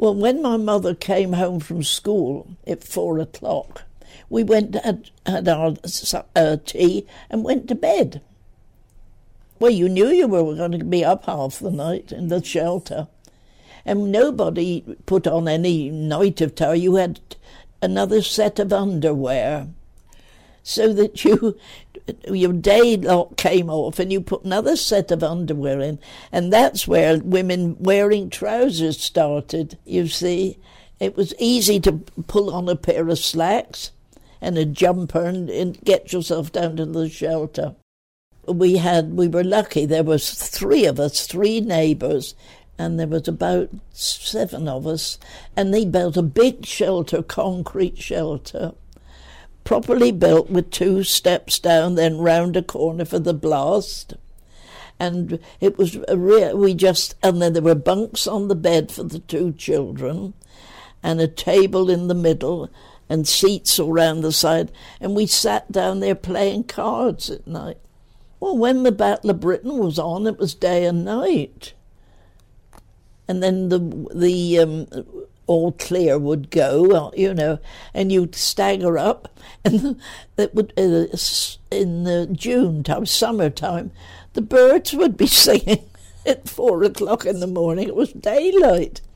Well, when my mother came home from school at 4:00, we went and had our tea and went to bed. Well, you knew you were going to be up half the night in the shelter. And nobody put on any night attire. You had another set of underwear, so that your day lock came off and you put another set of underwear in. And that's where women wearing trousers started, you see. It was easy to pull on a pair of slacks and a jumper and get yourself down to the shelter. We were lucky. There was 3 of us, 3 neighbours, and there was about 7 of us, and they built a big shelter, concrete shelter, properly built with 2 steps down, then round a corner for the blast. And it was and then there were bunks on the bed for the 2 children, and a table in the middle, and seats all round the side, and we sat down there playing cards at night. Well, when the Battle of Britain was on, it was day and night. And then the all clear would go, and you'd stagger up, and it would in the June time, summertime, the birds would be singing at 4:00 in the morning. It was daylight.